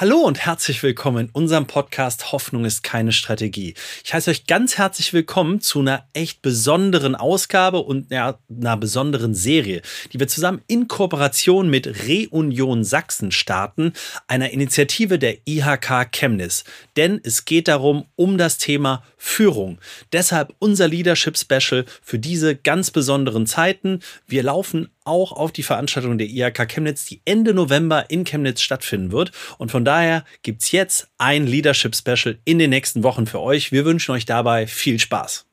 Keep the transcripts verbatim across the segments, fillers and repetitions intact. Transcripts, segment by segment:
Hallo und herzlich willkommen in unserem Podcast Hoffnung ist keine Strategie. Ich heiße euch ganz herzlich willkommen zu einer echt besonderen Ausgabe und einer, einer besonderen Serie, die wir zusammen in Kooperation mit Reunion Sachsen starten, einer Initiative der I H K Chemnitz. Denn es geht darum, um das Thema Führung. Deshalb unser Leadership Special für diese ganz besonderen Zeiten. Wir laufen auch auf die Veranstaltung der I H K Chemnitz, die Ende November in Chemnitz stattfinden wird. Und von daher gibt's jetzt ein Leadership Special in den nächsten Wochen für euch. Wir wünschen euch dabei viel Spaß.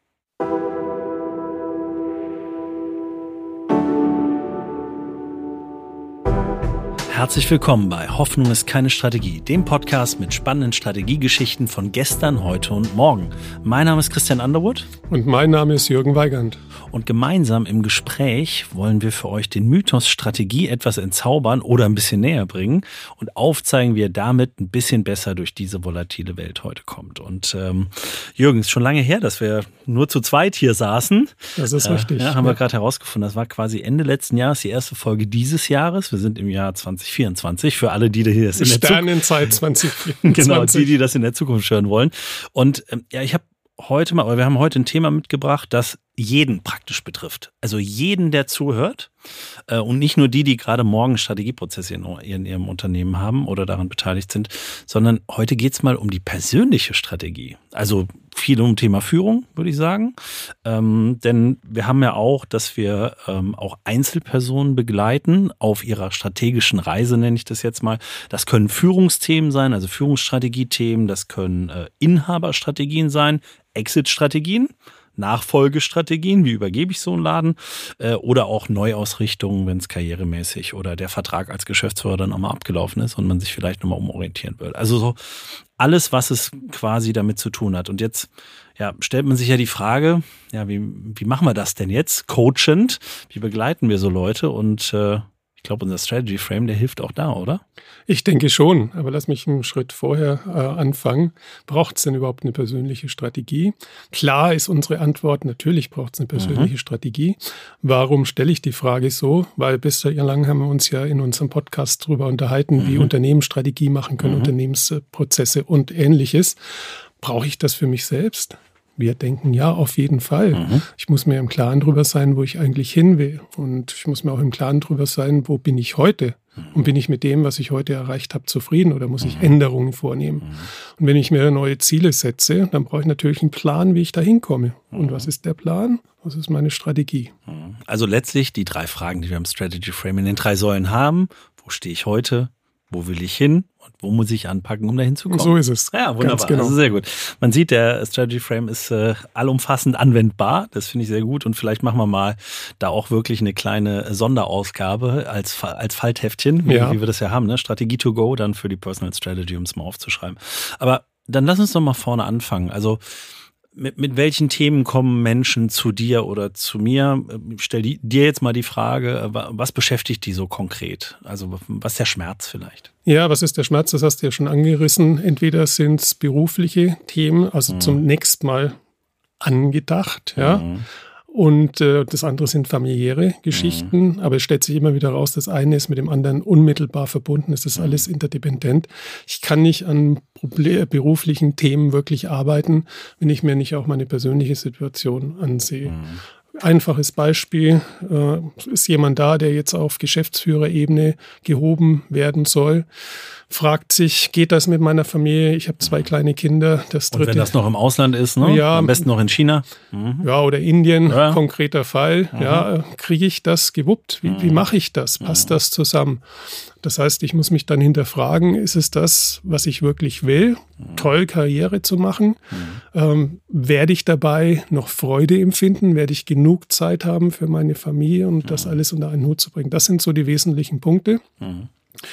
Herzlich willkommen bei Hoffnung ist keine Strategie, dem Podcast mit spannenden Strategiegeschichten von gestern, heute und morgen. Mein Name ist Christian Underwood. Und mein Name ist Jürgen Weigand. Und gemeinsam im Gespräch wollen wir für euch den Mythos Strategie etwas entzaubern oder ein bisschen näher bringen und aufzeigen, wie ihr damit ein bisschen besser durch diese volatile Welt heute kommt. Und ähm, Jürgen, es ist schon lange her, dass wir nur zu zweit hier saßen. Das ist äh, richtig. Ja, haben ja. wir gerade herausgefunden. Das war quasi Ende letzten Jahres, die erste Folge dieses Jahres. Wir sind im Jahr zwanzig vierundzwanzig, für alle, die das in der Zukunft... Sternenzeit zwanzig vierundzwanzig. Genau, die, die das in der Zukunft hören wollen. Und ähm, ja, ich habe heute mal, wir haben heute ein Thema mitgebracht, das jeden praktisch betrifft. Also jeden, der zuhört äh, und nicht nur die, die gerade morgen Strategieprozesse in, in ihrem Unternehmen haben oder daran beteiligt sind, sondern heute geht's mal um die persönliche Strategie. Also viel um Thema Führung, würde ich sagen. Ähm, denn wir haben ja auch, dass wir ähm, auch Einzelpersonen begleiten auf ihrer strategischen Reise, nenne ich das jetzt mal. Das können Führungsthemen sein, also Führungsstrategiethemen, das können äh, Inhaberstrategien sein, Exit-Strategien, Nachfolgestrategien, wie übergebe ich so einen Laden, äh, oder auch Neuausrichtungen, wenn es karrieremäßig oder der Vertrag als Geschäftsführer dann nochmal abgelaufen ist und man sich vielleicht nochmal umorientieren will. Also so alles, was es quasi damit zu tun hat. Und jetzt ja, stellt man sich ja die Frage, ja, wie, wie machen wir das denn jetzt? Coachend, wie begleiten wir so Leute? Und äh, ich glaube, unser Strategy Frame, der hilft auch da, oder? Ich denke schon, aber lass mich einen Schritt vorher äh, anfangen. Braucht es denn überhaupt eine persönliche Strategie? Klar ist unsere Antwort, natürlich braucht es eine persönliche mhm. Strategie. Warum stelle ich die Frage so? Weil bislang haben wir uns ja in unserem Podcast darüber unterhalten, mhm. wie Unternehmen Strategie machen können, mhm. Unternehmensprozesse und Ähnliches. Brauche ich das für mich selbst? Wir denken, ja, auf jeden Fall. Mhm. Ich muss mir im Klaren drüber sein, wo ich eigentlich hin will. Und ich muss mir auch im Klaren drüber sein, wo bin ich heute? Mhm. Und bin ich mit dem, was ich heute erreicht habe, zufrieden oder muss mhm. ich Änderungen vornehmen? Mhm. Und wenn ich mir neue Ziele setze, dann brauche ich natürlich einen Plan, wie ich da hinkomme. Mhm. Und was ist der Plan? Was ist meine Strategie? Also letztlich die drei Fragen, die wir im Strategy Frame in den drei Säulen haben. Wo stehe ich heute? Wo will ich hin? Und wo muss ich anpacken, um dahin zu kommen? So ist es. Ja, wunderbar. Ganz genau. Also sehr gut. Man sieht, der Strategy Frame ist äh, allumfassend anwendbar. Das finde ich sehr gut. Und vielleicht machen wir mal da auch wirklich eine kleine Sonderausgabe als, als Faltheftchen, wie, ja. wie wir das ja haben. Ne? Strategie to go, dann für die Personal Strategy, um es mal aufzuschreiben. Aber dann lass uns doch mal vorne anfangen. Also Mit, mit welchen Themen kommen Menschen zu dir oder zu mir? Ich stelle dir jetzt mal die Frage, was beschäftigt die so konkret? Also was ist der Schmerz vielleicht? Ja, was ist der Schmerz? Das hast du ja schon angerissen. Entweder sind es berufliche Themen, also mhm. zunächst mal angedacht, ja. Mhm. Und äh, das andere sind familiäre Geschichten, mhm. aber es stellt sich immer wieder raus, das eine ist mit dem anderen unmittelbar verbunden, es ist mhm. alles interdependent. Ich kann nicht an Proble- beruflichen Themen wirklich arbeiten, wenn ich mir nicht auch meine persönliche Situation ansehe. Mhm. Einfaches Beispiel, äh, ist jemand da, der jetzt auf Geschäftsführerebene gehoben werden soll, fragt sich, geht das mit meiner Familie? Ich habe zwei kleine Kinder. Das dritte, und wenn das noch im Ausland ist, ne? Ja, am besten noch in China. Mhm. Ja, oder Indien, ja. konkreter Fall. Mhm. Ja, kriege ich das gewuppt? Wie, mhm. wie mache ich das? Passt mhm. das zusammen? Das heißt, ich muss mich dann hinterfragen, ist es das, was ich wirklich will? Mhm. Toll, Karriere zu machen? Mhm. Ähm, werde ich dabei noch Freude empfinden? Werde ich genug Zeit haben für meine Familie und mhm. das alles unter einen Hut zu bringen? Das sind so die wesentlichen Punkte. Mhm.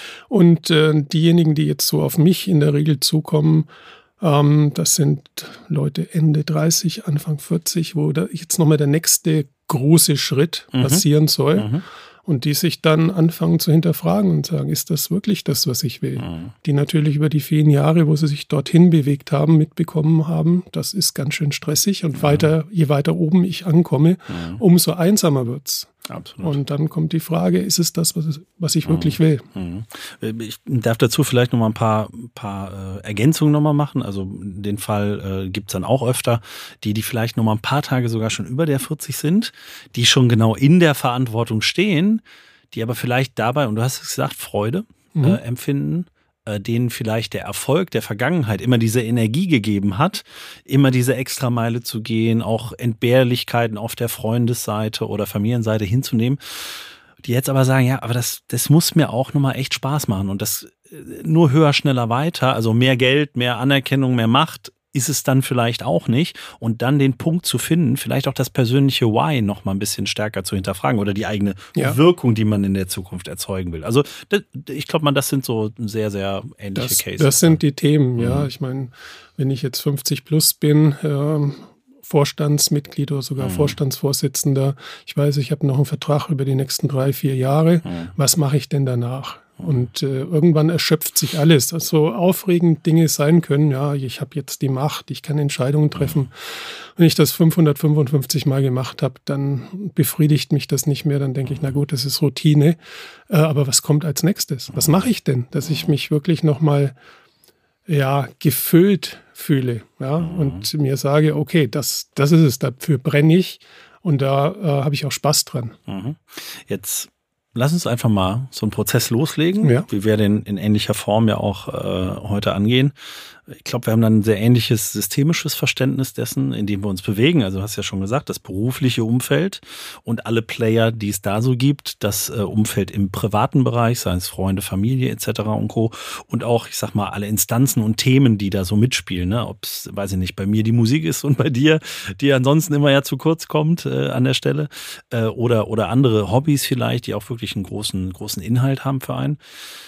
Und äh, diejenigen, die jetzt so auf mich in der Regel zukommen, ähm, das sind Leute Ende dreißig, Anfang vierzig, wo da jetzt nochmal der nächste große Schritt mhm. passieren soll. Mhm. Und die sich dann anfangen zu hinterfragen und sagen, ist das wirklich das, was ich will? Mhm. Die natürlich über die vielen Jahre, wo sie sich dorthin bewegt haben, mitbekommen haben, das ist ganz schön stressig. Und mhm. weiter, je weiter oben ich ankomme, mhm. umso einsamer wird's. Absolut. Und dann kommt die Frage, ist es das, was, was ich wirklich will? Ich darf dazu vielleicht noch mal ein paar, paar äh, Ergänzungen noch mal machen. Also den Fall äh, gibt es dann auch öfter, die, die vielleicht noch mal ein paar Tage sogar schon über der vierzig sind, die schon genau in der Verantwortung stehen, die aber vielleicht dabei, und du hast es gesagt, Freude mhm. äh, empfinden, denen vielleicht der Erfolg der Vergangenheit immer diese Energie gegeben hat, immer diese Extrameile zu gehen, auch Entbehrlichkeiten auf der Freundesseite oder Familienseite hinzunehmen, die jetzt aber sagen, ja, aber das, das muss mir auch nochmal echt Spaß machen und das nur höher, schneller, weiter, also mehr Geld, mehr Anerkennung, mehr Macht, ist es dann vielleicht auch nicht. Und dann den Punkt zu finden, vielleicht auch das persönliche Why noch mal ein bisschen stärker zu hinterfragen oder die eigene ja. Wirkung, die man in der Zukunft erzeugen will. Also das, ich glaube, man, das sind so sehr, sehr ähnliche das, Cases. Das sind die Themen, ja. Mhm. Ich meine, wenn ich jetzt fünfzig plus bin, ähm, Vorstandsmitglied oder sogar mhm. Vorstandsvorsitzender, ich weiß, ich habe noch einen Vertrag über die nächsten drei, vier Jahre. Mhm. Was mache ich denn danach? Und äh, irgendwann erschöpft sich alles. Also aufregend Dinge sein können, ja, ich habe jetzt die Macht, ich kann Entscheidungen treffen. Wenn ich das fünfhundertfünfundfünfzig Mal gemacht habe, dann befriedigt mich das nicht mehr. Dann denke ich, na gut, das ist Routine. Äh, aber was kommt als nächstes? Was mache ich denn, dass ich mich wirklich nochmal ja, gefüllt fühle, ja, und mir sage, okay, das, das ist es, dafür brenne ich und da äh, habe ich auch Spaß dran. Jetzt lass uns einfach mal so einen Prozess loslegen, ja. wie wir den in ähnlicher Form ja auch äh, heute angehen. Ich glaube, wir haben dann ein sehr ähnliches systemisches Verständnis dessen, in dem wir uns bewegen. Also du hast ja schon gesagt, das berufliche Umfeld und alle Player, die es da so gibt, das äh, Umfeld im privaten Bereich, seien es Freunde, Familie et cetera und Co. Und auch, ich sag mal, alle Instanzen und Themen, die da so mitspielen. Ne? Ob es, weiß ich nicht, bei mir die Musik ist und bei dir, die ansonsten immer ja zu kurz kommt äh, an der Stelle. Äh, oder, oder andere Hobbys vielleicht, die auch wirklich einen großen, großen Inhalt haben für einen.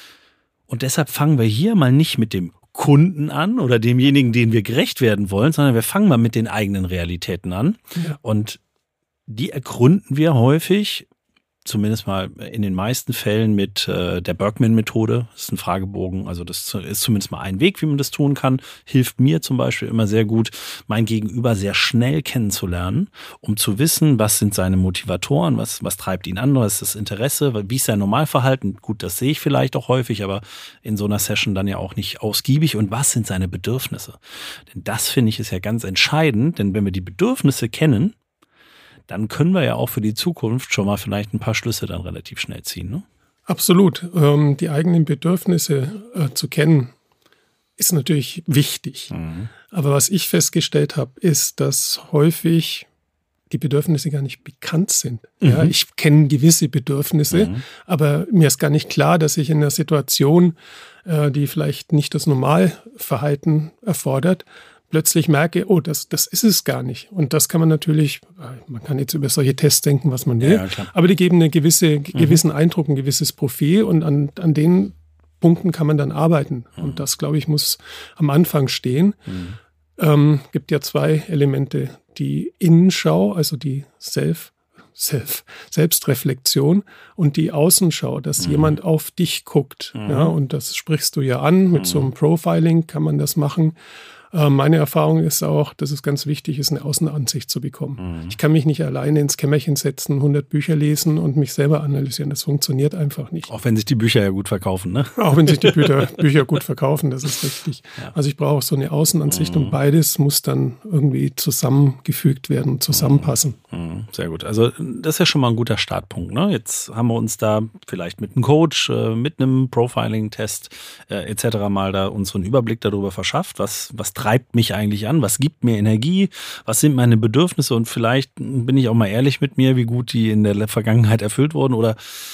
Und deshalb fangen wir hier mal nicht mit dem Kunden an oder demjenigen, denen wir gerecht werden wollen, sondern wir fangen mal mit den eigenen Realitäten an. Ja. Und die ergründen wir häufig, zumindest mal in den meisten Fällen, mit äh, der Berkman-Methode. Das ist ein Fragebogen, also das ist zumindest mal ein Weg, wie man das tun kann. Hilft mir zum Beispiel immer sehr gut, mein Gegenüber sehr schnell kennenzulernen, um zu wissen, was sind seine Motivatoren, was, was treibt ihn an, was ist das Interesse, wie ist sein Normalverhalten. Gut, das sehe ich vielleicht auch häufig, aber in so einer Session dann ja auch nicht ausgiebig. Und was sind seine Bedürfnisse? Denn das, finde ich, ist ja ganz entscheidend, denn wenn wir die Bedürfnisse kennen, dann können wir ja auch für die Zukunft schon mal vielleicht ein paar Schlüsse dann relativ schnell ziehen. Ne? Absolut. Ähm, die eigenen Bedürfnisse äh, zu kennen, ist natürlich wichtig. Mhm. Aber was ich festgestellt habe, ist, dass häufig die Bedürfnisse gar nicht bekannt sind. Mhm. Ja, ich kenne gewisse Bedürfnisse, mhm. aber mir ist gar nicht klar, dass ich in einer Situation, äh, die vielleicht nicht das Normalverhalten erfordert, plötzlich merke, oh, das, das ist es gar nicht. Und das kann man natürlich, man kann jetzt über solche Tests denken, was man will, ja, aber die geben einen gewisse, mhm. gewissen Eindruck, ein gewisses Profil und an, an den Punkten kann man dann arbeiten. Mhm. Und das, glaube ich, muss am Anfang stehen. Mhm. Ähm, gibt ja zwei Elemente. Die Innenschau, also die Self, Self, Selbstreflexion und die Außenschau, dass mhm. jemand auf dich guckt. Mhm. Ja, und das sprichst du ja an. Mit mhm. so einem Profiling kann man das machen. Meine Erfahrung ist auch, dass es ganz wichtig ist, eine Außenansicht zu bekommen. Mhm. Ich kann mich nicht alleine ins Kämmerchen setzen, hundert Bücher lesen und mich selber analysieren. Das funktioniert einfach nicht. Auch wenn sich die Bücher ja gut verkaufen, ne? Auch wenn sich die Bücher, Bücher gut verkaufen, das ist richtig. Ja. Also ich brauche so eine Außenansicht mhm. und beides muss dann irgendwie zusammengefügt werden, zusammenpassen. Mhm. Sehr gut. Also das ist ja schon mal ein guter Startpunkt, ne? Jetzt haben wir uns da vielleicht mit einem Coach, mit einem Profiling-Test äh, et cetera mal da unseren Überblick darüber verschafft, was, was treibt mich eigentlich an, was gibt mir Energie, was sind meine Bedürfnisse und vielleicht bin ich auch mal ehrlich mit mir, wie gut die in der Vergangenheit erfüllt wurden oder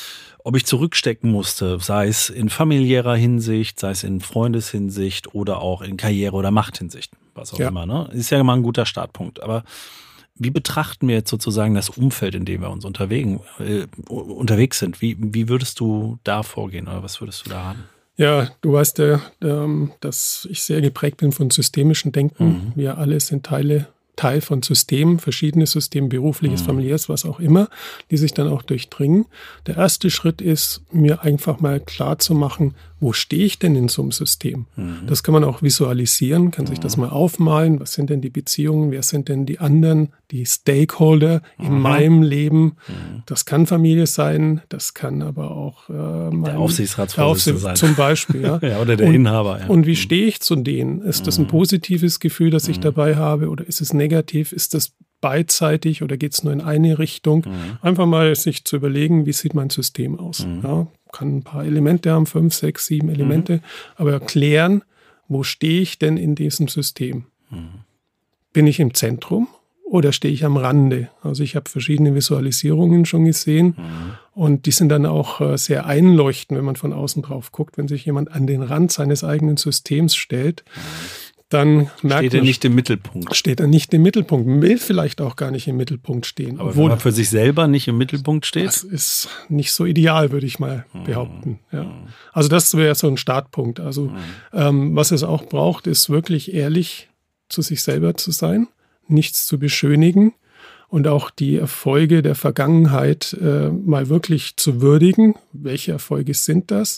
ob ich zurückstecken musste, sei es in familiärer Hinsicht, sei es in Freundeshinsicht oder auch in Karriere- oder Machthinsicht, was auch ja. immer. Ne? Ist ja mal ein guter Startpunkt, aber wie betrachten wir jetzt sozusagen das Umfeld, in dem wir uns unterwegs, äh, unterwegs sind? Wie, wie würdest du da vorgehen oder was würdest du da haben? Ja, du weißt ja, dass ich sehr geprägt bin von systemischen Denken. Mhm. Wir alle sind Teile, Teil von Systemen, verschiedene Systeme, berufliches, mhm. familiäres, was auch immer, die sich dann auch durchdringen. Der erste Schritt ist, mir einfach mal klar zu machen, wo stehe ich denn in so einem System? Mhm. Das kann man auch visualisieren, kann sich das mal aufmalen. Was sind denn die Beziehungen? Wer sind denn die anderen, die Stakeholder in Mhm. meinem Leben? Mhm. Das kann Familie sein, das kann aber auch äh, mein, Der Aufsichtsratsvorsitzende sein. Zum Beispiel. Ja. Ja, oder der und, Inhaber. Ja. Und wie stehe ich zu denen? Ist das ein positives Gefühl, das ich Mhm. dabei habe, oder ist es negativ? Ist das beidseitig oder geht es nur in eine Richtung? Mhm. Einfach mal sich zu überlegen, wie sieht mein System aus? Mhm. Ja, kann ein paar Elemente haben, fünf, sechs, sieben Elemente, aber erklären, wo stehe ich denn in diesem System? Mhm. Bin ich im Zentrum oder stehe ich am Rande? Also ich habe verschiedene Visualisierungen schon gesehen Mhm. und die sind dann auch äh, sehr einleuchtend, wenn man von außen drauf guckt. Wenn sich jemand an den Rand seines eigenen Systems stellt, dann merkt Steht er man, nicht im Mittelpunkt. steht er nicht im Mittelpunkt, will vielleicht auch gar nicht im Mittelpunkt stehen. Aber wenn man für sich selber nicht im Mittelpunkt steht? Das ist nicht so ideal, würde ich mal behaupten. Ja. Also das wäre so ein Startpunkt. Also ähm, was es auch braucht, ist wirklich ehrlich zu sich selber zu sein, nichts zu beschönigen und auch die Erfolge der Vergangenheit äh, mal wirklich zu würdigen. Welche Erfolge sind das?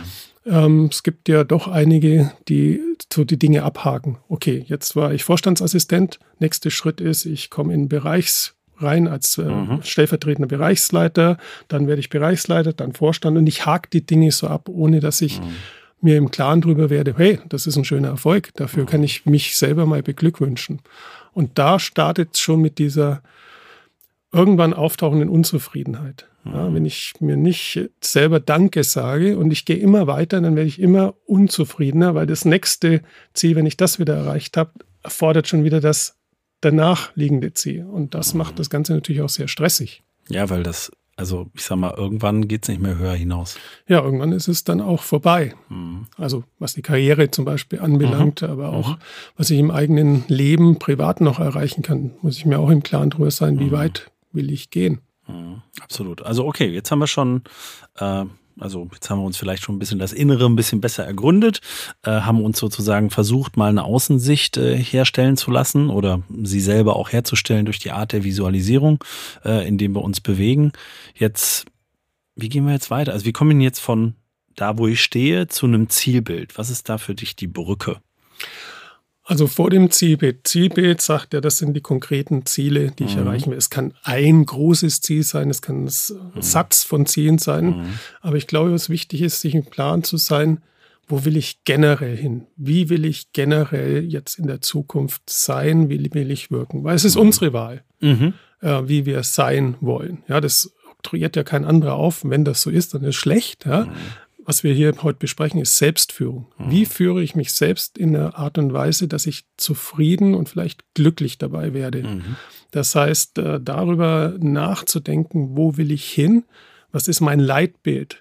Ähm, es gibt ja doch einige, die so die Dinge abhaken. Okay, jetzt war ich Vorstandsassistent. Nächster Schritt ist, ich komme in Bereichs rein als äh, Mhm. stellvertretender Bereichsleiter. Dann werde ich Bereichsleiter, dann Vorstand und ich hake die Dinge so ab, ohne dass ich Mhm. mir im Klaren drüber werde, hey, das ist ein schöner Erfolg. Dafür kann ich mich selber mal beglückwünschen. Und da startet es schon mit dieser irgendwann auftauchenden Unzufriedenheit. Ja, wenn ich mir nicht selber Danke sage und ich gehe immer weiter, dann werde ich immer unzufriedener, weil das nächste Ziel, wenn ich das wieder erreicht habe, erfordert schon wieder das danach liegende Ziel. Und das macht das Ganze natürlich auch sehr stressig. Ja, weil das, also ich sag mal, irgendwann geht es nicht mehr höher hinaus. Ja, irgendwann ist es dann auch vorbei. Mhm. Also was die Karriere zum Beispiel anbelangt, Mhm. aber auch Mhm. was ich im eigenen Leben privat noch erreichen kann, muss ich mir auch im Klaren drüber sein, wie Mhm. weit will ich gehen. Mhm. Absolut. Also okay, jetzt haben wir schon, äh, also jetzt haben wir uns vielleicht schon ein bisschen das Innere ein bisschen besser ergründet, äh, haben uns sozusagen versucht, mal eine Außensicht äh, herstellen zu lassen oder sie selber auch herzustellen durch die Art der Visualisierung, äh, in dem wir uns bewegen. Jetzt, wie gehen wir jetzt weiter? Also wie kommen wir denn jetzt von da, wo ich stehe, zu einem Zielbild? Was ist da für dich die Brücke? Also vor dem Zielbild. Zielbild sagt ja, das sind die konkreten Ziele, die ich Mhm. erreichen will. Es kann ein großes Ziel sein, es kann ein Satz von Zielen sein. Mhm. Aber ich glaube, was wichtig ist, sich im Klaren zu sein, wo will ich generell hin? Wie will ich generell jetzt in der Zukunft sein? Wie will ich wirken? Weil es ist unsere Wahl, Mhm. äh, wie wir sein wollen. Ja, das oktroyiert ja kein anderer auf. Wenn das so ist, dann ist es schlecht. Ja? Was wir hier heute besprechen, ist Selbstführung. Wie führe ich mich selbst in einer Art und Weise, dass ich zufrieden und vielleicht glücklich dabei werde? Mhm. Das heißt, äh, darüber nachzudenken, wo will ich hin? Was ist mein Leitbild?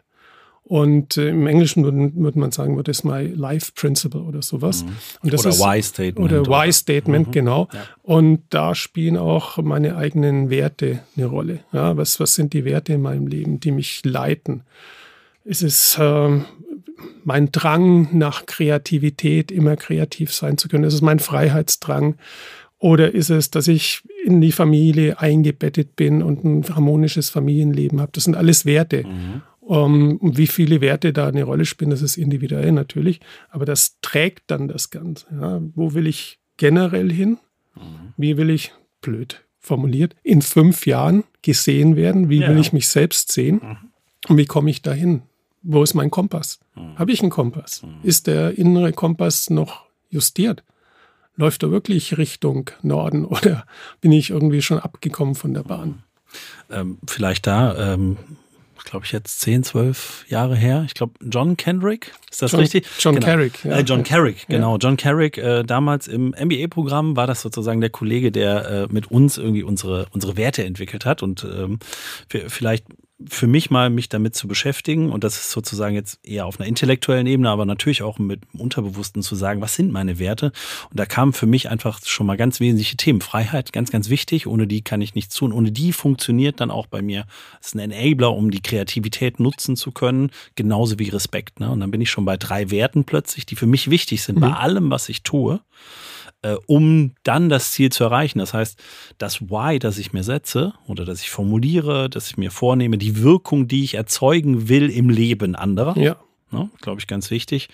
Und äh, im Englischen würde, würde man sagen, what is my life principle oder sowas. Mhm. Und das Oder ist, Why-Statement. Oder Why-Statement, Mhm. genau. Ja. Und da spielen auch meine eigenen Werte eine Rolle. Ja, was, was sind die Werte in meinem Leben, die mich leiten? Ist es ähm, mein Drang nach Kreativität, immer kreativ sein zu können? Ist es mein Freiheitsdrang? Oder ist es, dass ich in die Familie eingebettet bin und ein harmonisches Familienleben habe? Das sind alles Werte. Mhm. Um, und wie viele Werte da eine Rolle spielen, das ist individuell natürlich. Aber das trägt dann das Ganze. Ja, wo will ich generell hin? Mhm. Wie will ich, blöd formuliert, in fünf Jahren gesehen werden? Wie Ja. will ich mich selbst sehen? Mhm. Und wie komme ich dahin? Wo ist mein Kompass? Mhm. Habe ich einen Kompass? Ist der innere Kompass noch justiert? Läuft er wirklich Richtung Norden oder bin ich irgendwie schon abgekommen von der Bahn? Ähm, vielleicht da, ähm, glaube ich jetzt zehn, zwölf Jahre her. Ich glaube, John Kendrick, ist das John, richtig? John genau. Carrick. Ja. Äh, John Carrick, genau. Ja. John Carrick, äh, damals im M B A-Programm war das sozusagen der Kollege, der äh, mit uns irgendwie unsere, unsere Werte entwickelt hat und ähm, für, vielleicht für mich mal mich damit zu beschäftigen und das ist sozusagen jetzt eher auf einer intellektuellen Ebene, aber natürlich auch mit dem Unterbewussten zu sagen, was sind meine Werte? Und da kamen für mich einfach schon mal ganz wesentliche Themen. Freiheit, ganz, ganz wichtig. Ohne die kann ich nichts tun. Ohne die funktioniert dann auch bei mir. Das ist ein Enabler, um die Kreativität nutzen zu können. Genauso wie Respekt. Ne? Und dann bin ich schon bei drei Werten plötzlich, die für mich wichtig sind, Mhm. bei allem, was ich tue, äh, um dann das Ziel zu erreichen. Das heißt, das Why, das ich mir setze oder das ich formuliere, das ich mir vornehme, die Wirkung, die ich erzeugen will im Leben anderer, Ja. Ne? Glaube ich, ganz wichtig.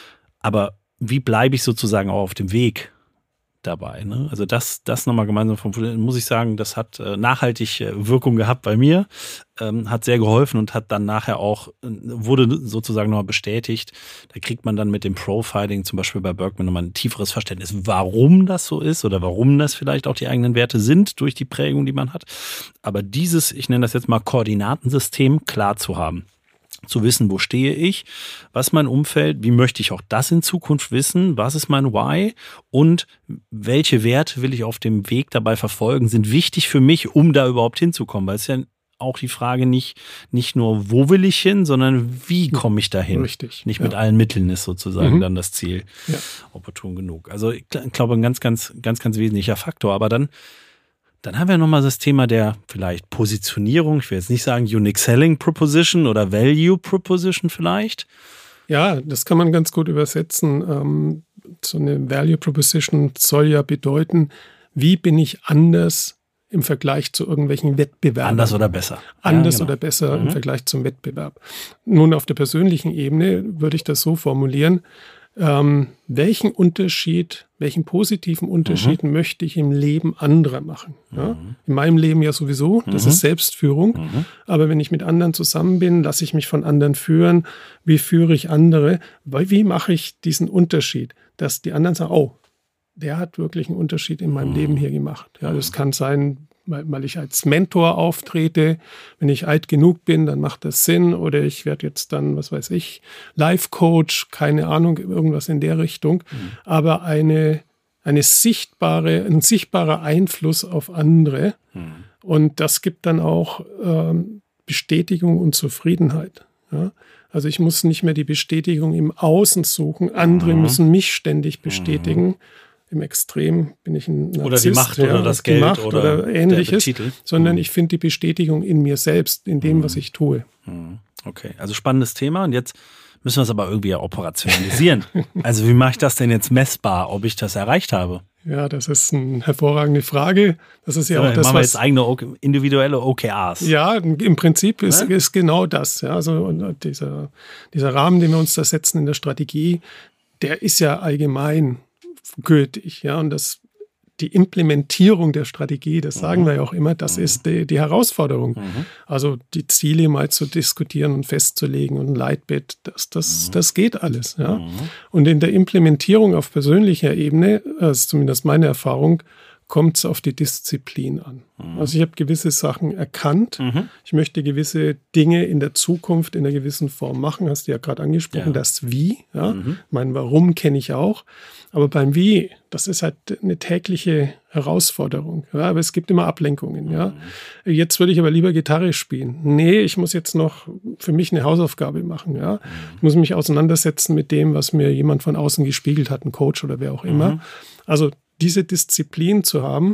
Aber wie bleibe ich sozusagen auch auf dem Weg dabei? Ne? Also das, das nochmal gemeinsam vom, muss ich sagen, das hat äh, nachhaltig äh, Wirkung gehabt bei mir, ähm, hat sehr geholfen und hat dann nachher auch, äh, wurde sozusagen nochmal bestätigt. Da kriegt man dann mit dem Profiling zum Beispiel bei Berkman nochmal ein tieferes Verständnis, warum das so ist oder warum das vielleicht auch die eigenen Werte sind durch die Prägung, die man hat. Aber dieses, ich nenne das jetzt mal Koordinatensystem, klar zu haben. Zu wissen, wo stehe ich, was ist mein Umfeld, wie möchte ich auch das in Zukunft wissen, was ist mein Why und welche Werte will ich auf dem Weg dabei verfolgen, sind wichtig für mich, um da überhaupt hinzukommen. Weil es ist ja auch die Frage nicht, nicht nur, wo will ich hin, sondern wie komme ich dahin. Richtig. Nicht ja. mit allen Mitteln ist sozusagen mhm. dann das Ziel ja. opportun genug. Also ich glaube, ein ganz, ganz, ganz, ganz wesentlicher Faktor. Aber dann Dann haben wir nochmal das Thema der vielleicht Positionierung. Ich will jetzt nicht sagen Unique Selling Proposition oder Value Proposition vielleicht. Ja, das kann man ganz gut übersetzen. Ähm, so eine Value Proposition soll ja bedeuten, wie bin ich anders im Vergleich zu irgendwelchen Wettbewerbern. Anders oder besser. Anders ja, genau. oder besser mhm. im Vergleich zum Wettbewerb. Nun, auf der persönlichen Ebene würde ich das so formulieren, Ähm, welchen Unterschied, welchen positiven Unterschied mhm. möchte ich im Leben anderer machen? Ja? Mhm. In meinem Leben ja sowieso, das mhm. ist Selbstführung. Mhm. Aber wenn ich mit anderen zusammen bin, lasse ich mich von anderen führen. Wie führe ich andere? Wie mache ich diesen Unterschied, dass die anderen sagen, oh, der hat wirklich einen Unterschied in meinem mhm. Leben hier gemacht. Ja, das kann sein, weil, weil ich als Mentor auftrete. Wenn ich alt genug bin, dann macht das Sinn. Oder ich werde jetzt dann, was weiß ich, Life-Coach, keine Ahnung, irgendwas in der Richtung. Mhm. Aber eine, eine sichtbare, ein sichtbarer Einfluss auf andere. Mhm. Und das gibt dann auch ähm, Bestätigung und Zufriedenheit. Ja? Also ich muss nicht mehr die Bestätigung im Außen suchen. Andere mhm. müssen mich ständig bestätigen. Mhm. Im Extrem bin ich ein Narzisst, oder die Macht ja, oder das Geld Macht oder, oder Ähnliches, Titel. sondern mhm. ich finde die Bestätigung in mir selbst, in dem, mhm. was ich tue. Okay, also spannendes Thema und jetzt müssen wir es aber irgendwie operationalisieren. Also wie mache ich das denn jetzt messbar, ob ich das erreicht habe? Ja, das ist eine hervorragende Frage. Das ist ja so, auch das, machen wir was... jetzt eigene individuelle O K Rs. Ja, im Prinzip ist, ja? ist genau das. Ja, also und dieser, dieser Rahmen, den wir uns da setzen in der Strategie, der ist ja allgemein gültig, ja, und das, die Implementierung der Strategie, das sagen mhm. wir ja auch immer, das mhm. ist die, die Herausforderung. Mhm. Also die Ziele mal zu diskutieren und festzulegen und ein Leitbild, das, das, mhm. das geht alles, ja. Mhm. Und in der Implementierung auf persönlicher Ebene, das ist zumindest meine Erfahrung, kommt es auf die Disziplin an. Mhm. Also ich habe gewisse Sachen erkannt. Mhm. Ich möchte gewisse Dinge in der Zukunft in einer gewissen Form machen. Hast du ja gerade angesprochen, ja. das Wie. Ja? Mhm. Mein Warum kenne ich auch. Aber beim Wie, das ist halt eine tägliche Herausforderung. Ja? Aber es gibt immer Ablenkungen. Mhm. Ja? Jetzt würde ich aber lieber Gitarre spielen. Nee, ich muss jetzt noch für mich eine Hausaufgabe machen. Ja? Mhm. Ich muss mich auseinandersetzen mit dem, was mir jemand von außen gespiegelt hat, ein Coach oder wer auch immer. Mhm. Also diese Disziplin zu haben,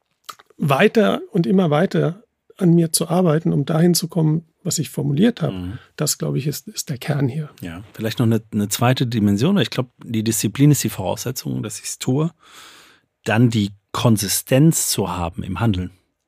weiter und immer weiter an mir zu arbeiten, um dahin zu kommen, was ich formuliert habe, mhm. das, glaube ich, ist, ist der Kern hier. Ja, vielleicht noch eine, eine zweite Dimension. Ich glaube, die Disziplin ist die Voraussetzung, dass ich es tue. Dann die Konsistenz zu haben im Handeln.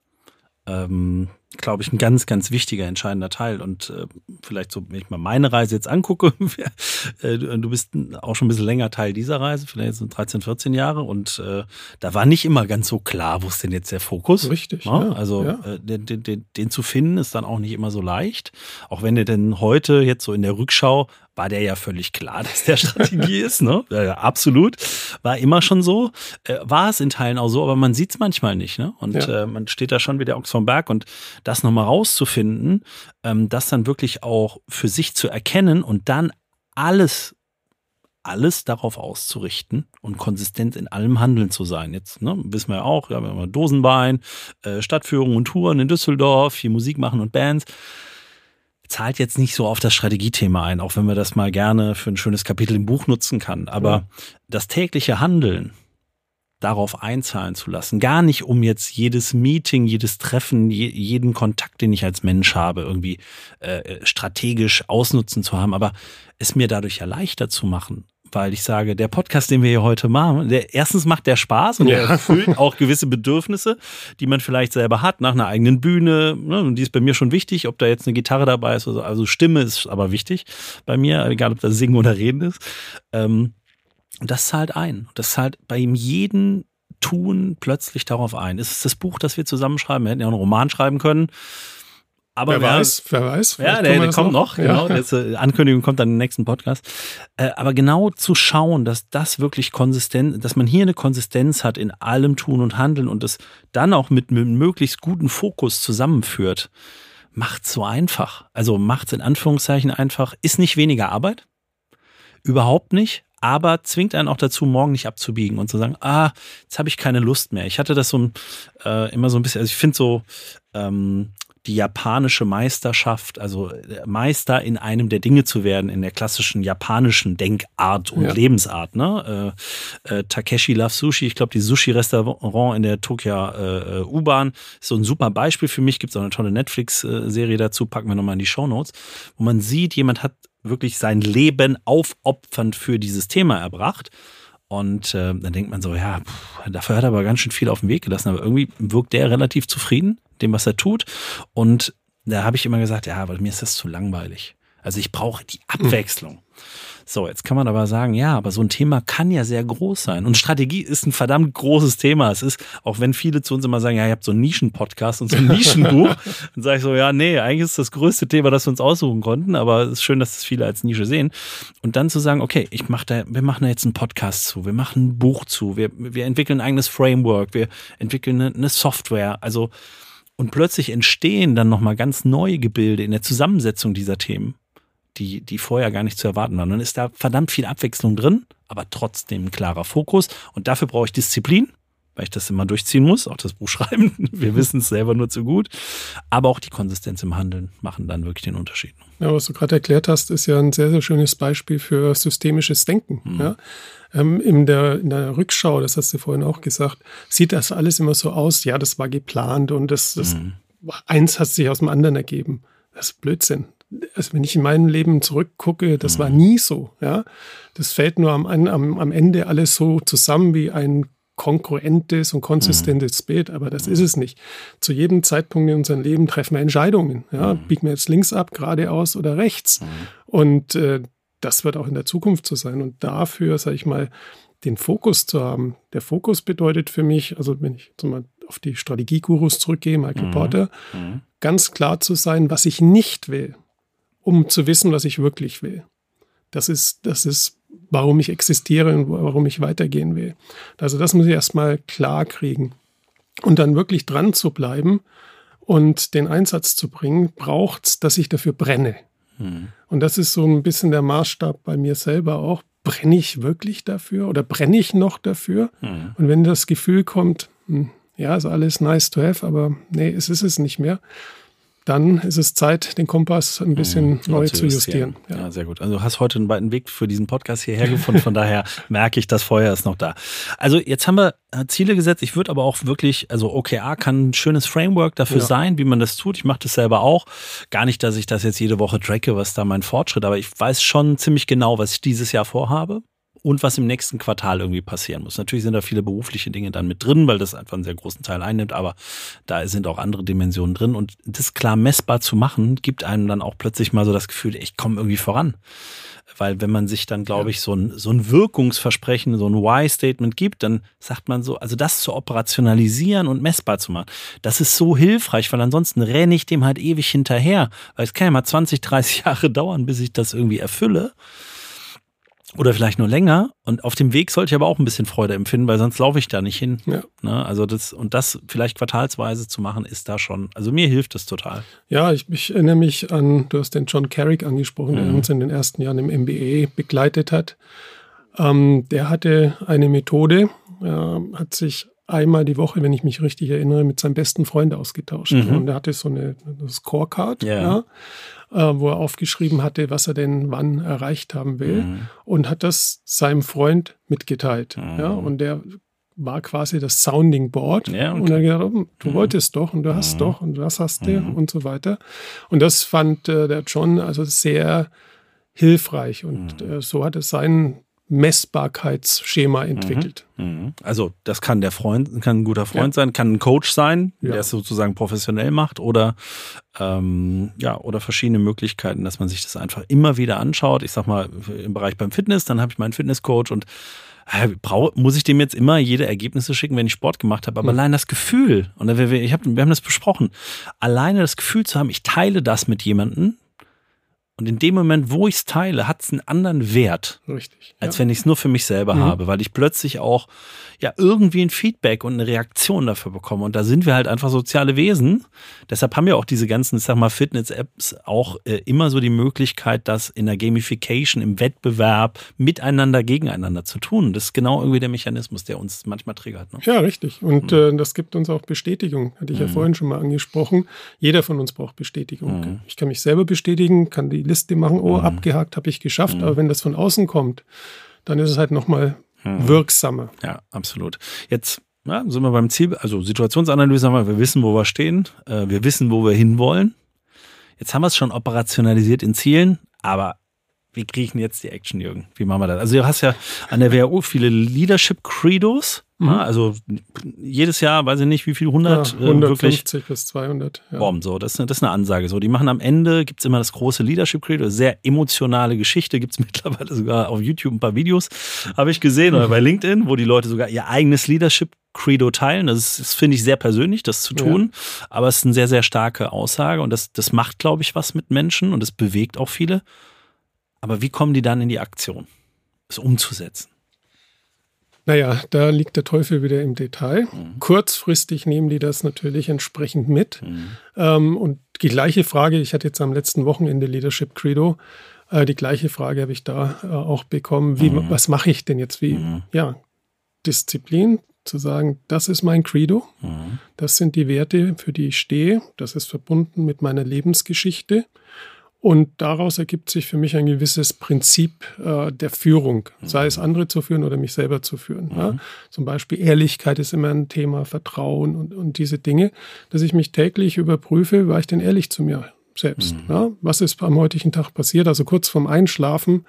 Ähm, glaube ich, ein ganz, ganz wichtiger, entscheidender Teil. Und äh, vielleicht so, wenn ich mal meine Reise jetzt angucke, äh, du bist auch schon ein bisschen länger Teil dieser Reise, vielleicht so dreizehn, vierzehn Jahre. Und äh, da war nicht immer ganz so klar, wo ist denn jetzt der Fokus? Richtig, ja, ja. Also ja. Äh, den, den, den, den zu finden, ist dann auch nicht immer so leicht. Auch wenn der denn heute jetzt so in der Rückschau, war der ja völlig klar, dass der Strategie ist, ne? Ja, absolut. War immer schon so. Äh, war es in Teilen auch so, aber man sieht es manchmal nicht, ne? Und ja. äh, man steht da schon wie der Ochs vom Berg und das nochmal rauszufinden, ähm, das dann wirklich auch für sich zu erkennen und dann alles, alles darauf auszurichten und konsistent in allem Handeln zu sein. Jetzt ne, wissen wir ja auch, ja, wir haben Dosenbein, äh, Stadtführungen und Touren in Düsseldorf, viel Musik machen und Bands. Zahlt jetzt nicht so auf das Strategiethema ein, auch wenn man das mal gerne für ein schönes Kapitel im Buch nutzen kann. Aber ja. das tägliche Handeln darauf einzahlen zu lassen, gar nicht um jetzt jedes Meeting, jedes Treffen, je, jeden Kontakt, den ich als Mensch habe, irgendwie äh, strategisch ausnutzen zu haben, aber es mir dadurch ja leichter zu machen, weil ich sage, der Podcast, den wir hier heute machen, der erstens macht der Spaß und ja. der erfüllt auch gewisse Bedürfnisse, die man vielleicht selber hat, nach einer eigenen Bühne. Ne? Und die ist bei mir schon wichtig, ob da jetzt eine Gitarre dabei ist oder so. Also Stimme ist aber wichtig bei mir, egal ob das Singen oder Reden ist. Ähm, das zahlt ein. Das zahlt bei ihm jeden Tun plötzlich darauf ein. Ist es das Buch, das wir zusammenschreiben? Wir hätten ja auch einen Roman schreiben können. Aber wer wir, weiß, wer weiß. Ja, der, der kommt noch, noch genau. Ja. Die Ankündigung kommt dann im nächsten Podcast. Äh, aber genau zu schauen, dass das wirklich konsistent, dass man hier eine Konsistenz hat in allem Tun und Handeln und das dann auch mit, mit einem möglichst guten Fokus zusammenführt, macht's so einfach. Also macht's in Anführungszeichen einfach, ist nicht weniger Arbeit. Überhaupt nicht. Aber zwingt einen auch dazu, morgen nicht abzubiegen und zu sagen, ah, jetzt habe ich keine Lust mehr. Ich hatte das so äh, immer so ein bisschen, also ich finde so, ähm, die japanische Meisterschaft, also Meister in einem der Dinge zu werden, in der klassischen japanischen Denkart und ja. Lebensart. Ne? Äh, äh, Takeshi Loves Sushi, ich glaube, die Sushi-Restaurant in der Tokio äh, U-Bahn ist so ein super Beispiel für mich. Gibt es auch eine tolle Netflix-Serie dazu, packen wir nochmal in die Shownotes, wo man sieht, jemand hat wirklich sein Leben aufopfernd für dieses Thema erbracht. Und äh, dann denkt man so, ja, pff, dafür hat er aber ganz schön viel auf den Weg gelassen. Aber irgendwie wirkt der relativ zufrieden, dem, was er tut. Und da habe ich immer gesagt, ja, aber mir ist das zu langweilig. Also ich brauche die Abwechslung. So, jetzt kann man aber sagen, ja, aber so ein Thema kann ja sehr groß sein. Und Strategie ist ein verdammt großes Thema. Es ist, auch wenn viele zu uns immer sagen, ja, ihr habt so einen Nischen-Podcast und so ein Nischenbuch, dann sage ich so, ja, nee, eigentlich ist das größte Thema, das wir uns aussuchen konnten, aber es ist schön, dass es viele als Nische sehen. Und dann zu sagen, okay, ich mach da, wir machen da jetzt einen Podcast zu, wir machen ein Buch zu, wir, wir entwickeln ein eigenes Framework, wir entwickeln eine, eine Software, also und plötzlich entstehen dann nochmal ganz neue Gebilde in der Zusammensetzung dieser Themen, die, die vorher gar nicht zu erwarten waren. Dann ist da verdammt viel Abwechslung drin, aber trotzdem ein klarer Fokus. Und dafür brauche ich Disziplin, weil ich das immer durchziehen muss, auch das Buch schreiben. Wir wissen es selber nur zu gut. Aber auch die Konsistenz im Handeln machen dann wirklich den Unterschied. Ja, was du gerade erklärt hast, ist ja ein sehr, sehr schönes Beispiel für systemisches Denken. Mhm. Ja? Ähm, in der, in der Rückschau, das hast du vorhin auch gesagt, sieht das alles immer so aus, ja, das war geplant und das, das mhm. eins hat sich aus dem anderen ergeben. Das ist Blödsinn. Also wenn ich in meinem Leben zurückgucke, das mhm. war nie so. Ja, das fällt nur am, am, am Ende alles so zusammen wie ein kongruentes und konsistentes mhm. Bild, aber das mhm. ist es nicht. Zu jedem Zeitpunkt in unserem Leben treffen wir Entscheidungen. Ja, mhm. biegen wir jetzt links ab, geradeaus oder rechts. Mhm. Und äh, das wird auch in der Zukunft so sein. Und dafür, sage ich mal, den Fokus zu haben. Der Fokus bedeutet für mich, also wenn ich zum Beispiel auf die Strategiegurus zurückgehe, Michael mhm. Porter, mhm. ganz klar zu sein, was ich nicht will, um zu wissen, was ich wirklich will. Das ist, das ist, warum ich existiere und warum ich weitergehen will. Also das muss ich erstmal klar kriegen. Und dann wirklich dran zu bleiben und den Einsatz zu bringen, braucht es, dass ich dafür brenne. Hm. Und das ist so ein bisschen der Maßstab bei mir selber auch. Brenne ich wirklich dafür oder brenne ich noch dafür? Hm. Und wenn das Gefühl kommt, hm, ja, ist alles nice to have, aber nee, es ist es nicht mehr, dann ist es Zeit, den Kompass ein bisschen mhm, neu zu justieren. justieren. Ja. ja, sehr gut. Also du hast heute einen weiten Weg für diesen Podcast hierher gefunden, von daher merke ich, das Feuer ist noch da. Also jetzt haben wir Ziele gesetzt. Ich würde aber auch wirklich, also O K R kann ein schönes Framework dafür ja. sein, wie man das tut. Ich mache das selber auch. Gar nicht, dass ich das jetzt jede Woche tracke, was da mein Fortschritt, aber ich weiß schon ziemlich genau, was ich dieses Jahr vorhabe. Und was im nächsten Quartal irgendwie passieren muss. Natürlich sind da viele berufliche Dinge dann mit drin, weil das einfach einen sehr großen Teil einnimmt, aber da sind auch andere Dimensionen drin. Und das klar messbar zu machen, gibt einem dann auch plötzlich mal so das Gefühl, ich komme irgendwie voran. Weil wenn man sich dann, glaube ich, so ein, so ein Wirkungsversprechen, so ein Why-Statement gibt, dann sagt man so, also das zu operationalisieren und messbar zu machen, das ist so hilfreich, weil ansonsten renne ich dem halt ewig hinterher. Weil es kann ja mal zwanzig, dreißig Jahre dauern, bis ich das irgendwie erfülle. Oder vielleicht nur länger. Und auf dem Weg sollte ich aber auch ein bisschen Freude empfinden, weil sonst laufe ich da nicht hin. Ja. Ne? Also das, und das vielleicht quartalsweise zu machen, ist da schon, also mir hilft das total. Ja, ich, ich erinnere mich an, du hast den John Carrick angesprochen, mhm. der uns in den ersten Jahren im M B A begleitet hat. Ähm, der hatte eine Methode, äh, hat sich einmal die Woche, wenn ich mich richtig erinnere, mit seinem besten Freund ausgetauscht. Mhm. Und er hatte so eine, eine Scorecard, yeah. ja, äh, wo er aufgeschrieben hatte, was er denn wann erreicht haben will, mhm. und hat das seinem Freund mitgeteilt. Mhm. Ja, und der war quasi das Sounding Board. Ja, okay. Und er hat gesagt, oh, du mhm. wolltest doch und du hast mhm. doch und das hast du mhm. und so weiter. Und das fand äh, der John also sehr hilfreich. Und mhm. äh, so hat er seinen Messbarkeitsschema entwickelt. Mhm. Also das kann der Freund, kann ein guter Freund ja. sein, kann ein Coach sein, ja. der es sozusagen professionell macht oder ähm, ja oder verschiedene Möglichkeiten, dass man sich das einfach immer wieder anschaut. Ich sag mal im Bereich beim Fitness, dann habe ich meinen Fitnesscoach und äh, brau, muss ich dem jetzt immer jede Ergebnisse schicken, wenn ich Sport gemacht habe. Aber mhm. allein das Gefühl, und wir, ich hab, wir haben das besprochen, alleine das Gefühl zu haben, ich teile das mit jemandem. Und in dem Moment, wo ich es teile, hat es einen anderen Wert, Richtig, als ja. wenn ich es nur für mich selber mhm. habe, weil ich plötzlich auch ja irgendwie ein Feedback und eine Reaktion dafür bekomme. Und da sind wir halt einfach soziale Wesen. Deshalb haben ja auch diese ganzen, ich sag mal, Fitness-Apps auch äh, immer so die Möglichkeit, das in der Gamification, im Wettbewerb miteinander, gegeneinander zu tun. Das ist genau irgendwie der Mechanismus, der uns manchmal triggert. Ne? Ja, richtig. Und mhm. äh, das gibt uns auch Bestätigung. Hatte ich mhm. ja vorhin schon mal angesprochen. Jeder von uns braucht Bestätigung. Mhm. Ich kann mich selber bestätigen, kann die Liste machen, oh, mhm. abgehakt, habe ich geschafft. Mhm. Aber wenn das von außen kommt, dann ist es halt nochmal mhm. wirksamer. Ja, absolut. Jetzt ja, sind wir beim Ziel, also Situationsanalyse haben wir, wir wissen, wo wir stehen, äh, wir wissen, wo wir hinwollen. Jetzt haben wir es schon operationalisiert in Zielen, aber wie kriege ich denn jetzt die Action, Jürgen? Wie machen wir das? Also du hast ja an der W H O viele Leadership-Credos. Mhm. Ja, also jedes Jahr, weiß ich nicht, wie viel, hundert? Ja, hundertfünfzig wirklich, bis zweihundert. Ja. Boom, so, das, das ist eine Ansage. So, die machen am Ende, gibt es immer das große Leadership-Credo, sehr emotionale Geschichte, gibt es mittlerweile sogar auf YouTube ein paar Videos, habe ich gesehen, mhm. oder bei LinkedIn, wo die Leute sogar ihr eigenes Leadership-Credo teilen. Das, ist, das finde ich sehr persönlich, das zu tun, ja. aber es ist eine sehr, sehr starke Aussage und das, das macht, glaube ich, was mit Menschen und das bewegt auch viele. Aber wie kommen die dann in die Aktion, es umzusetzen? Naja, da liegt der Teufel wieder im Detail. Mhm. Kurzfristig nehmen die das natürlich entsprechend mit. Mhm. Ähm, und die gleiche Frage, ich hatte jetzt am letzten Wochenende Leadership Credo, äh, die gleiche Frage habe ich da äh, auch bekommen. Wie, mhm. Was mache ich denn jetzt? Wie, mhm. ja, Disziplin, zu sagen, das ist mein Credo, mhm. das sind die Werte, für die ich stehe, das ist verbunden mit meiner Lebensgeschichte. Und daraus ergibt sich für mich ein gewisses Prinzip äh, der Führung, sei es andere zu führen oder mich selber zu führen. Mhm. Ja? Zum Beispiel Ehrlichkeit ist immer ein Thema, Vertrauen und, und diese Dinge, dass ich mich täglich überprüfe, war ich denn ehrlich zu mir selbst? Mhm. Ja? Was ist am heutigen Tag passiert? Also kurz vorm Einschlafen,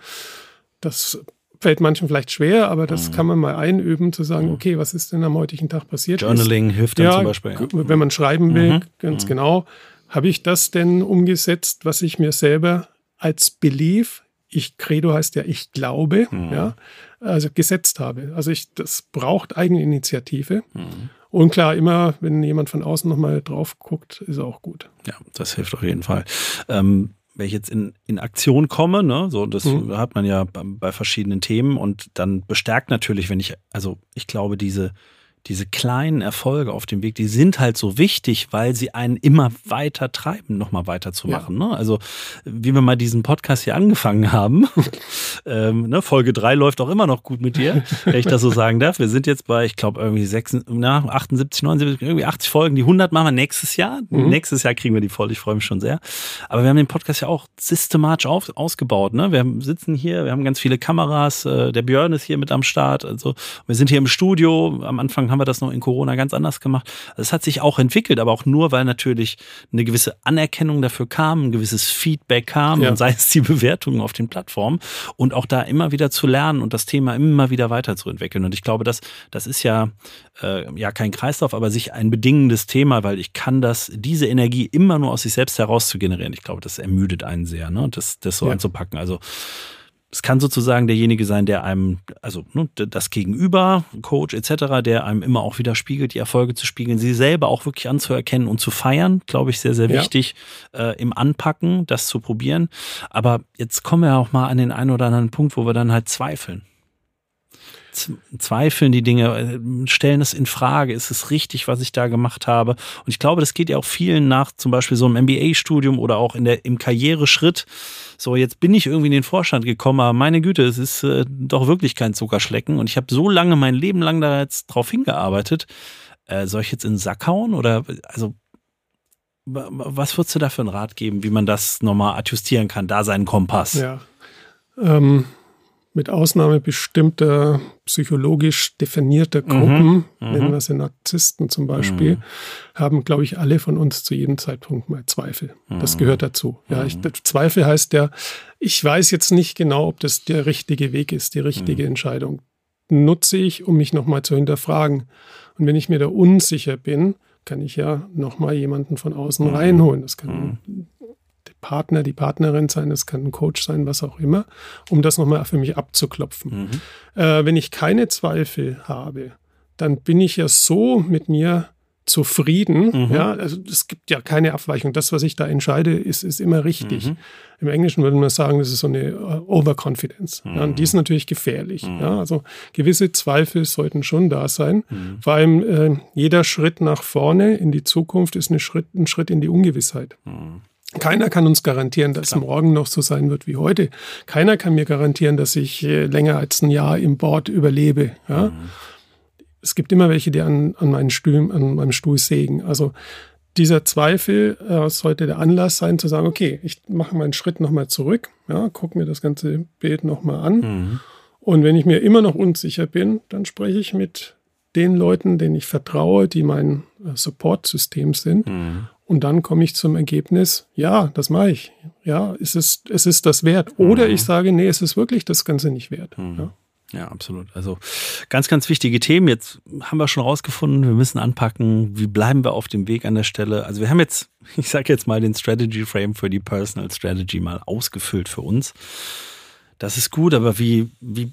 das fällt manchen vielleicht schwer, aber das mhm. kann man mal einüben, zu sagen, okay, was ist denn am heutigen Tag passiert? Journaling ist, hilft dann ja, zum Beispiel. Ja. Wenn man schreiben will, mhm. ganz mhm. genau. Habe ich das denn umgesetzt, was ich mir selber als Belief, ich Credo heißt ja, ich glaube, mhm. ja, also gesetzt habe. Also ich, das braucht Eigeninitiative. Mhm. Und klar, immer, wenn jemand von außen nochmal drauf guckt, ist auch gut. Ja, das hilft auf jeden Fall. Ähm, wenn ich jetzt in, in Aktion komme, ne, so das mhm. hat man ja bei, bei verschiedenen Themen und dann bestärkt natürlich, wenn ich, also ich glaube, diese Diese kleinen Erfolge auf dem Weg, die sind halt so wichtig, weil sie einen immer weiter treiben, nochmal weiterzumachen. Ja. Ne? Also wie wir mal diesen Podcast hier angefangen haben, ähm, ne, Folge drei läuft auch immer noch gut mit dir, wenn ich das so sagen darf. Wir sind jetzt bei, ich glaube, irgendwie sechs, na, achtundsiebzig, neunundsiebzig, irgendwie achtzig Folgen. Die hundert machen wir nächstes Jahr. Mhm. Nächstes Jahr kriegen wir die voll. Ich freue mich schon sehr. Aber wir haben den Podcast ja auch systematisch auf, ausgebaut. Ne? Wir sitzen hier, wir haben ganz viele Kameras. Äh, der Björn ist hier mit am Start. Also wir sind hier im Studio. Am Anfang haben haben wir das noch in Corona ganz anders gemacht. Es hat sich auch entwickelt, aber auch nur, weil natürlich eine gewisse Anerkennung dafür kam, ein gewisses Feedback kam, ja. und sei es die Bewertungen auf den Plattformen und auch da immer wieder zu lernen und das Thema immer wieder weiterzuentwickeln. Und ich glaube, das, das ist ja, äh, ja kein Kreislauf, aber sich ein bedingendes Thema, weil ich kann das, diese Energie immer nur aus sich selbst heraus zu generieren. Ich glaube, das ermüdet einen sehr, ne? das, das so ja. anzupacken. Also es kann sozusagen derjenige sein, der einem, also ne, das Gegenüber, Coach et cetera, der einem immer auch wieder spiegelt, die Erfolge zu spiegeln, sie selber auch wirklich anzuerkennen und zu feiern, glaube ich, sehr, sehr ja. wichtig äh, im Anpacken, das zu probieren. Aber jetzt kommen wir auch mal an den einen oder anderen Punkt, wo wir dann halt zweifeln. Zweifeln die Dinge, stellen es in Frage, ist es richtig, was ich da gemacht habe? Und ich glaube, das geht ja auch vielen nach zum Beispiel so einem M B A-Studium oder auch in der, im Karriereschritt. So, jetzt bin ich irgendwie in den Vorstand gekommen, aber meine Güte, es ist äh, doch wirklich kein Zuckerschlecken und ich habe so lange, mein Leben lang da jetzt drauf hingearbeitet. Äh, soll ich jetzt in den Sack hauen oder, also, was würdest du da für einen Rat geben, wie man das nochmal adjustieren kann, da seinen Kompass? Ja, ähm, mit Ausnahme bestimmter psychologisch definierter Gruppen, mhm. nennen wir sie Narzissten zum Beispiel, mhm. haben, glaube ich, alle von uns zu jedem Zeitpunkt mal Zweifel. Mhm. Das gehört dazu. Ja, ich, Zweifel heißt ja, ich weiß jetzt nicht genau, ob das der richtige Weg ist, die richtige mhm. Entscheidung. Nutze ich, um mich nochmal zu hinterfragen. Und wenn ich mir da unsicher bin, kann ich ja nochmal jemanden von außen mhm. reinholen. Das kann mhm. der Partner, die Partnerin sein, das kann ein Coach sein, was auch immer, um das nochmal für mich abzuklopfen. Mhm. Äh, wenn ich keine Zweifel habe, dann bin ich ja so mit mir zufrieden. Mhm. Ja, also es gibt ja keine Abweichung. Das, was ich da entscheide, ist, ist immer richtig. Mhm. Im Englischen würde man sagen, das ist so eine uh, Overconfidence. Mhm. Ja, und die ist natürlich gefährlich. Mhm. Ja, also gewisse Zweifel sollten schon da sein. Mhm. Vor allem äh, jeder Schritt nach vorne in die Zukunft ist eine Schritt, ein Schritt in die Ungewissheit. Mhm. Keiner kann uns garantieren, dass Klar. morgen noch so sein wird wie heute. Keiner kann mir garantieren, dass ich äh, länger als ein Jahr im Board überlebe. Ja? Mhm. Es gibt immer welche, die an, an, meinen Stuhl, an meinem Stuhl sägen. Also dieser Zweifel äh, sollte der Anlass sein, zu sagen, okay, ich mache meinen Schritt nochmal zurück, ja, gucke mir das ganze Bild nochmal an. Mhm. Und wenn ich mir immer noch unsicher bin, dann spreche ich mit den Leuten, denen ich vertraue, die mein äh, Support-System sind. Mhm. Und dann komme ich zum Ergebnis, ja, das mache ich. Ja, es ist, es ist das wert. Oder mhm. ich sage, nee, es ist wirklich das Ganze nicht wert. Mhm. Ja. Ja, absolut. Also ganz, ganz wichtige Themen. Jetzt haben wir schon rausgefunden, wir müssen anpacken, wie bleiben wir auf dem Weg an der Stelle. Also wir haben jetzt, ich sage jetzt mal, den Strategy Frame für die Personal Strategy mal ausgefüllt für uns. Das ist gut, aber wie, wie,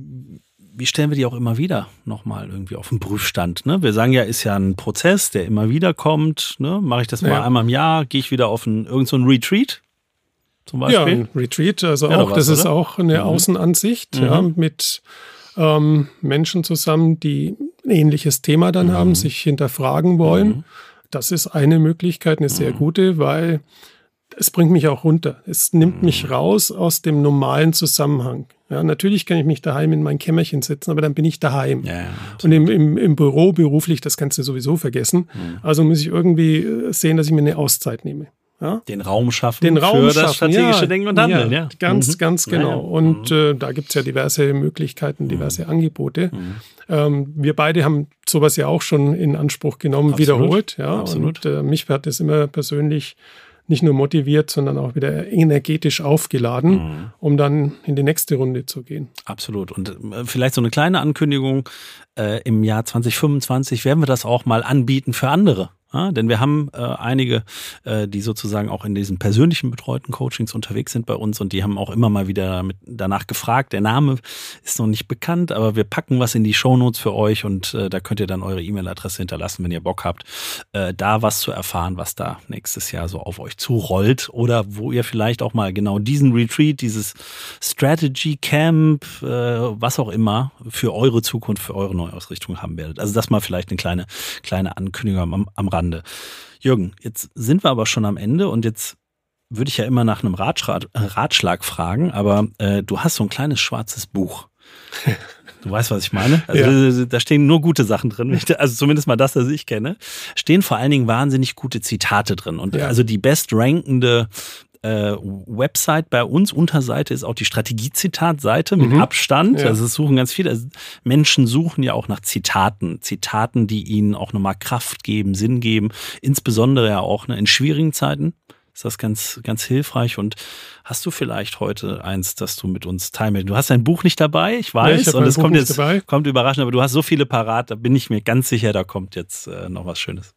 wie stellen wir die auch immer wieder nochmal irgendwie auf den Prüfstand? Ne? Wir sagen ja, ist ja ein Prozess, der immer wieder kommt. Ne? Mache ich das mal ja. einmal im Jahr, gehe ich wieder auf ein, irgend so ein Retreat? Zum Beispiel? Ja, ein Retreat, also ja, auch, was, das oder? Ist auch eine mhm. Außenansicht, mhm. ja, mit ähm, Menschen zusammen, die ein ähnliches Thema dann mhm. haben, sich hinterfragen wollen. Mhm. Das ist eine Möglichkeit, eine sehr mhm. gute, weil es bringt mich auch runter. Es nimmt mhm. mich raus aus dem normalen Zusammenhang. Ja, natürlich kann ich mich daheim in mein Kämmerchen setzen, aber dann bin ich daheim. Ja, und im, im, im Büro beruflich, das kannst du sowieso vergessen. Mhm. Also muss ich irgendwie sehen, dass ich mir eine Auszeit nehme. Ja? Den Raum schaffen Den Raum für schaffen, das strategische ja, Denken und Handeln. Ja, ja. Ganz, mhm. ganz genau. Ja, ja. Und mhm. äh, da gibt es ja diverse Möglichkeiten, diverse mhm. Angebote. Mhm. Ähm, wir beide haben sowas ja auch schon in Anspruch genommen, Absolut. wiederholt. Ja? Absolut. Und äh, mich hat das immer persönlich nicht nur motiviert, sondern auch wieder energetisch aufgeladen, mhm. um dann in die nächste Runde zu gehen. Absolut. Und äh, vielleicht so eine kleine Ankündigung, äh, im Jahr zwanzig fünfundzwanzig werden wir das auch mal anbieten für andere. Ja, denn wir haben äh, einige, äh, die sozusagen auch in diesen persönlichen betreuten Coachings unterwegs sind bei uns und die haben auch immer mal wieder mit, danach gefragt. Der Name ist noch nicht bekannt, aber wir packen was in die Shownotes für euch und äh, da könnt ihr dann eure E-Mail-Adresse hinterlassen, wenn ihr Bock habt, äh, da was zu erfahren, was da nächstes Jahr so auf euch zurollt oder wo ihr vielleicht auch mal genau diesen Retreat, dieses Strategy Camp, äh, was auch immer für eure Zukunft, für eure Neuausrichtung haben werdet. Also das mal vielleicht eine kleine, kleine Ankündigung am, am Rand. Jürgen, jetzt sind wir aber schon am Ende und jetzt würde ich ja immer nach einem Ratschlag, Ratschlag fragen, aber äh, du hast so ein kleines schwarzes Buch. Du weißt, was ich meine? Also ja. Da stehen nur gute Sachen drin, also zumindest mal das, das ich kenne. Stehen vor allen Dingen wahnsinnig gute Zitate drin und ja. also die bestrankende Äh, Website bei uns, Unterseite ist auch die Strategiezitatseite mit mhm. Abstand. Ja. Also es suchen ganz viele. Also Menschen suchen ja auch nach Zitaten. Zitaten, die ihnen auch nochmal Kraft geben, Sinn geben. Insbesondere ja auch ne, in schwierigen Zeiten ist das ganz, ganz hilfreich. Und hast du vielleicht heute eins, das du mit uns teilen willst? Du hast dein Buch nicht dabei, ich weiß. Ja, ich und es kommt jetzt dabei. kommt überraschend, aber du hast so viele parat, da bin ich mir ganz sicher, da kommt jetzt äh, noch was Schönes.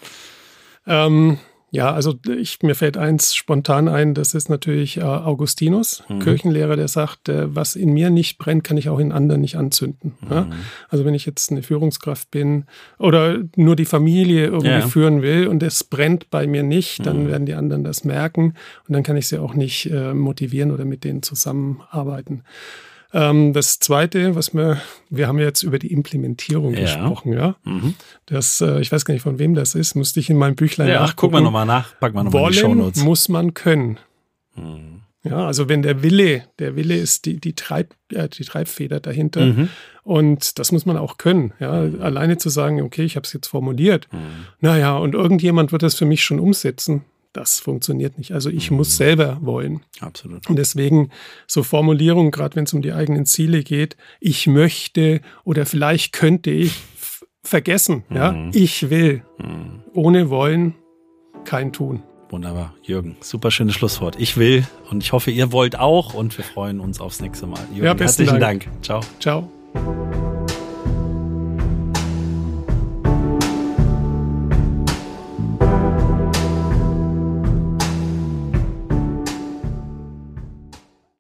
Ähm. Ja, also ich, mir fällt eins spontan ein, das ist natürlich äh, Augustinus, mhm. Kirchenlehrer, der sagt, äh, was in mir nicht brennt, kann ich auch in anderen nicht anzünden. Mhm. Ja? Also wenn ich jetzt eine Führungskraft bin oder nur die Familie irgendwie ja. führen will und es brennt bei mir nicht, dann mhm. werden die anderen das merken und dann kann ich sie auch nicht äh, motivieren oder mit denen zusammenarbeiten. Das Zweite, was wir, wir haben jetzt über die Implementierung ja. gesprochen, ja. Mhm. Das, ich weiß gar nicht, von wem das ist, musste ich in meinem Büchlein ja, nachgucken. Guck mal nochmal nach, pack mal nochmal in die Shownotes. Muss man können. Mhm. Ja, also wenn der Wille, der Wille ist die, die, Treib, äh, die Treibfeder dahinter mhm. und das muss man auch können. Ja. Mhm. Alleine zu sagen, okay, ich habe es jetzt formuliert, mhm. naja, und irgendjemand wird das für mich schon umsetzen. das funktioniert nicht. Also ich muss selber wollen. Absolut. Und deswegen so Formulierungen, gerade wenn es um die eigenen Ziele geht, ich möchte oder vielleicht könnte ich f- vergessen. Mhm. Ja, ich will. Mhm. Ohne wollen kein Tun. Wunderbar, Jürgen. Super schönes Schlusswort. Ich will und ich hoffe, ihr wollt auch und wir freuen uns aufs nächste Mal. Jürgen, ja, besten herzlichen Dank. Dank. Ciao. Ciao.